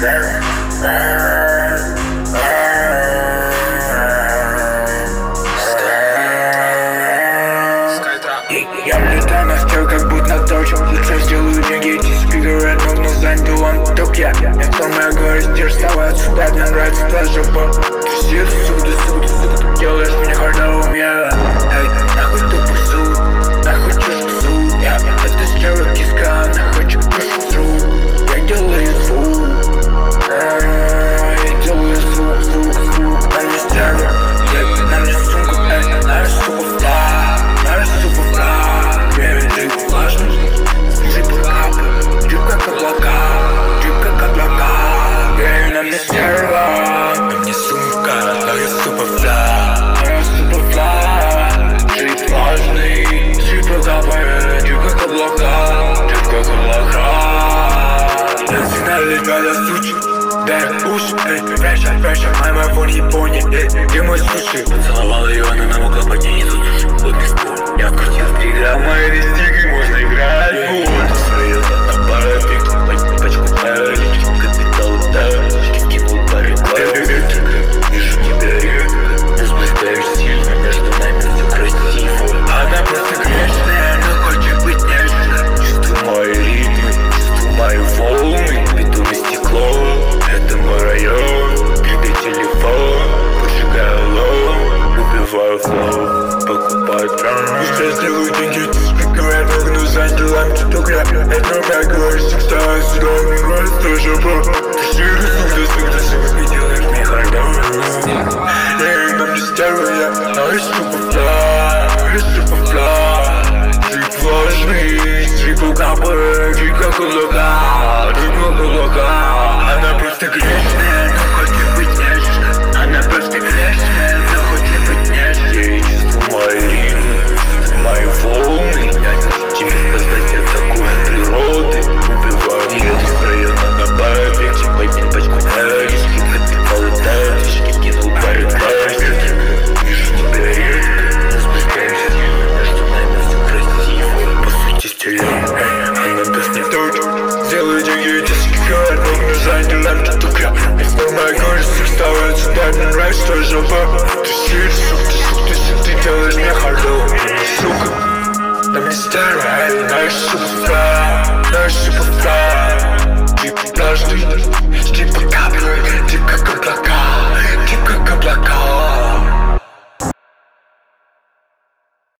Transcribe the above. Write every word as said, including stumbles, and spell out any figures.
Я влетаю на стёл, как будто точно. Лицо сделаю деньги, эти спикеры отмогну занят делом. Только я, я самая говорю, те же слова отсюда. Мне нравится та жопа. Ты сидишь, сука, сука, сука, ты делаешь меня хардовым, я. Эй, нахуй тупо суд, нахуй чушь суд. Я, это стерва киска, нахуй чушь суд. Я делаю звук, я делаю звук, звук, звук. На мне стерва, на мне сумку, эй, на сука, фла. Наш суперфла, джип влажный, джип капы, джип как облака, джип как облака. Эй, на мне стерва, на мне сумка, наш суперфла, наш суперфла, джип влажный, джип капы, джип как облака, джип как облака. Я знаю, ребята, сучи, дай уши, эй, пряча, пряча, мой мой Япония, эй, где мой суши? Поцеловал ее, она намокла по ней, не суши, вот без пор. Я вкрутил три грамма и рестик, можно играть. Вот, своё на парапик, пачку паралич, капитал, да, скинул парень, парень. Вижу тебя редко, ты сближаешь сильно, между нами все красиво. Она просто грешная, но хочет быть нежной. Чувствую мои ритмы, чувствую мои волны, бетонное стекло, это мой район. Передай телефон, поджигаю лом, убиваю флоу, покупаю трон. Я сделаю деньги, говорят, могу занять делами. Только я, это как говоришь, всегда сюда не говорит, что жопа. Ты сири, сука, сука, сука, ты делаешь мне хардовым. Эй, нам не стерва, я, а я суперфла, я суперфла. Джип влажный, джип капы, джип как облака, джип как облака. Она просто грешная, но хочет быть нежной. Она просто грешная, но хочет быть нежной. Я чувствую мои ритмы, мои волны. Я хочу тебе сказать, я такой от природы. Убиваю ее из района на барбеке. Поднять пачку парочки, капиталы тачки, кинул парень пластики. Вижу тебя редко, разбегаемся сильно, между нами все красиво. По сути стилей, она даст мне точку. Сделаю деньги, диски, говорят, могу занять делами. Только я, это моя горсть, вставает сюда, мне нравится твоя жопа. Ты сидишь, сука, ты сука, ты сука, ты делаешь меня хардовым, сука. На мне старая, наш суперфла, наш суперфла. Джип влажный,